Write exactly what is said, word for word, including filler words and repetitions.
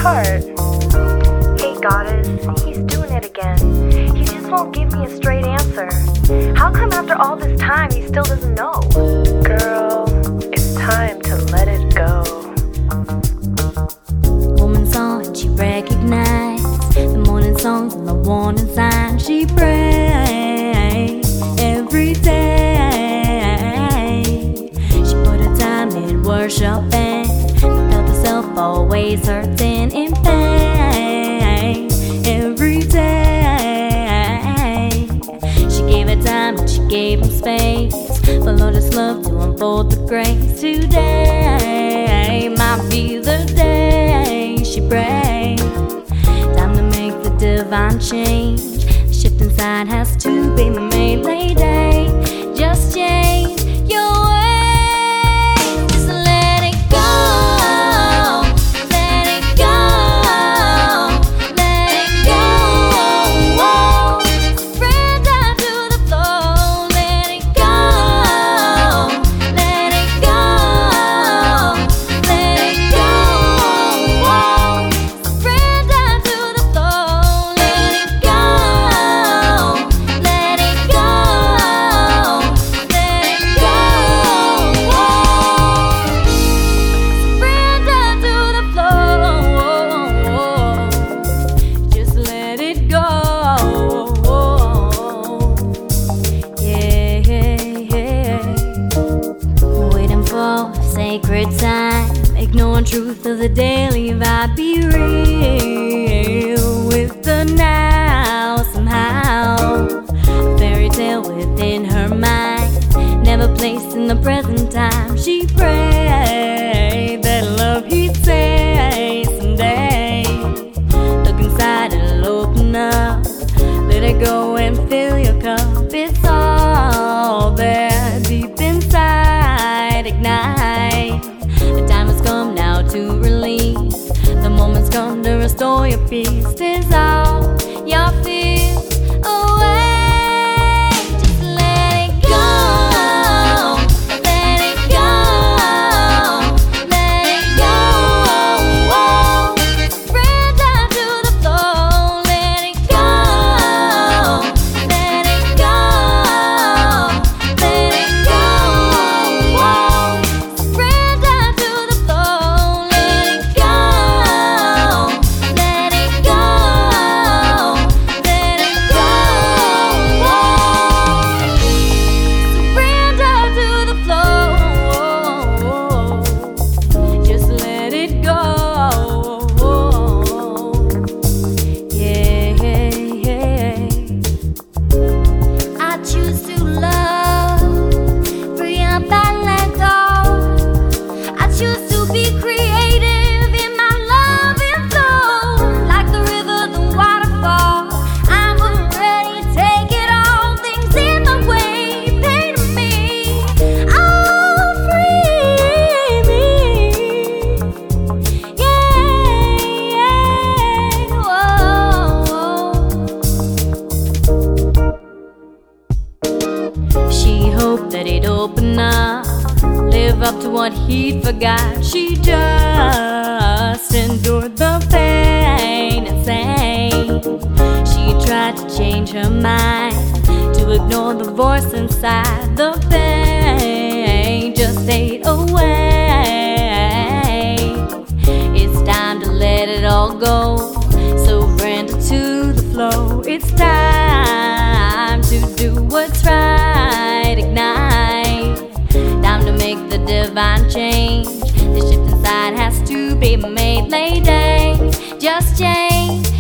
heart. Hey goddess, he's doing it again. He just won't give me a straight answer. How come after all this time he still doesn't know? Girl, it's time to let it go. Woman saw and she recognized the morning songs and the warning signs. She prayed every day. She put her time in worship and felt herself always hurting in pain. Every day she gave her time and she gave him space for Lord's love to unfold the grace. Today might be the day she prayed. Time to make the divine change. The shift inside has to be made. Lady, just change your ways. Just let it go. Let it go. Let it go. Spread down to the floor. Let it go. Let it go. Let it go. Spread down to the floor. Let it go. Let it go. Let it go. Spread down to the floor. Just let it go. Yeah, yeah. Waiting for sacred time, ignoring truth of the daily vibe. Be real with the now somehow. A fairy tale within her mind, never placed in the present time. She prayed that love he'd say someday. Look inside, it'll open up. Let it go and fill your cup. It's all there deep inside. Ignite. The time has come now to release. The moment's come to restore your peace. Dissolve your fears away. Just let it go. Let it go. Let it go. Spread down to the floor. Let it go. Let it go. Let it go. Spread down to the floor. Let it go. Let it go. Let it go. Spread down to the floor. Just let it go. Yeah, yeah. I choose to love, free up and let go. I choose to be creative in my love and flow. Like the river, the waterfall, I'm ready, take it all. Things in my way, pain to me. Oh, free me. Yeah, yeah. Whoa. She hoped that he'd open up, live up to what he'd forgot. She just endured the pain and sang. She tried to change her mind, to ignore the voice inside. The pain just ate away. It's time to let it all go. Surrender to the flow. It's time to do what's right. Ignite. Time to make the divine change. The shift inside has to be made. Lady, just change